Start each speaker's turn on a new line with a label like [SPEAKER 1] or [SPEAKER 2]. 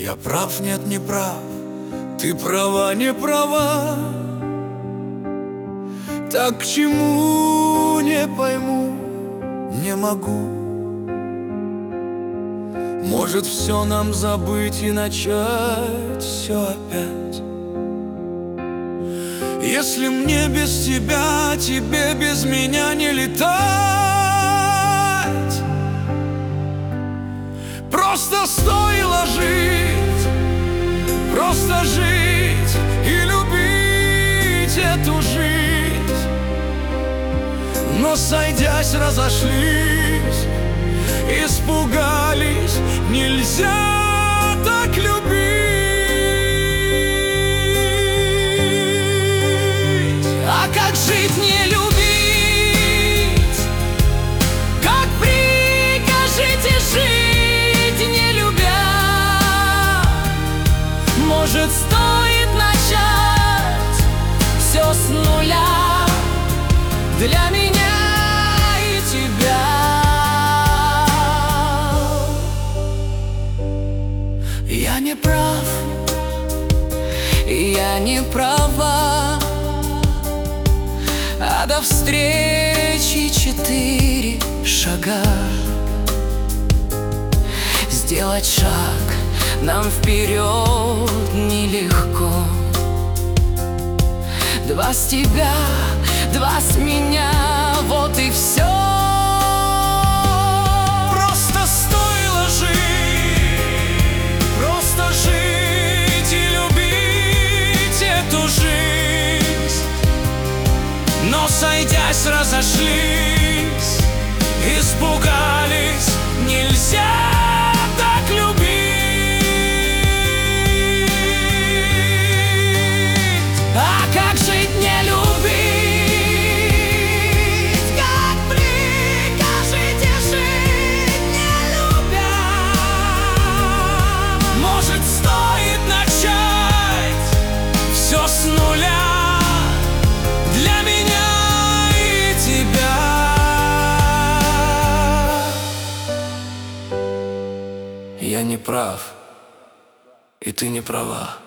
[SPEAKER 1] Я прав, нет, не прав, ты права, не права. Так к чему, не пойму, не могу. Может, все нам забыть и начать все опять. Если мне без тебя, тебе без меня не летать. Просто стоило жить, просто жить и любить эту жизнь. Но сойдясь, разошлись, испугались, нельзя так любить. А как жить, не любить? Как прикажете жить, не любя? Может, стоит начать все с нуля для меня и тебя? Я не прав, я не права, а до встречи 4 шага. Сделать шаг нам вперед нелегко. 2 с тебя, 2 с меня, вот и все. Просто стоило жить, просто жить и любить эту жизнь. Но сойдясь, разошлись, испугались, нельзя так любить. А как жить, не любить? Как прикажете жить, не любя? Может, стоит начать все с нуля для меня и тебя? Я не прав, и ты не права.